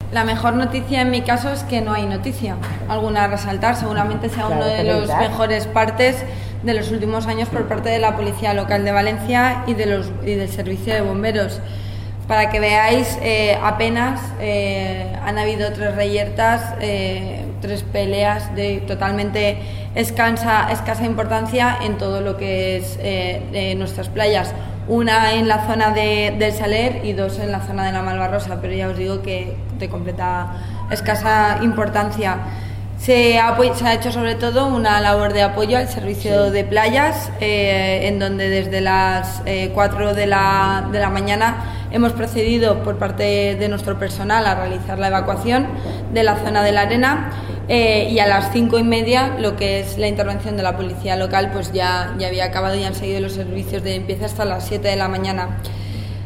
La mejor noticia en mi caso es que no hay noticia alguna a resaltar. Seguramente sea uno de los mejores partes de los últimos años por parte de la Policía Local de Valencia y del Servicio de Bomberos. Para que veáis, apenas han habido 3 reyertas, 3 peleas de totalmente escasa importancia en todo lo que es nuestras playas. Una en la zona del Saler y 2 en la zona de la Malvarrosa, pero ya os digo que de completa escasa importancia. Se ha hecho sobre todo una labor de apoyo al servicio de playas, en donde desde las 4 de la mañana hemos procedido por parte de nuestro personal a realizar la evacuación de la zona de la arena, y a las 5:30 lo que es la intervención de la policía local pues ya había acabado y han seguido los servicios de limpieza hasta las 7 de la mañana.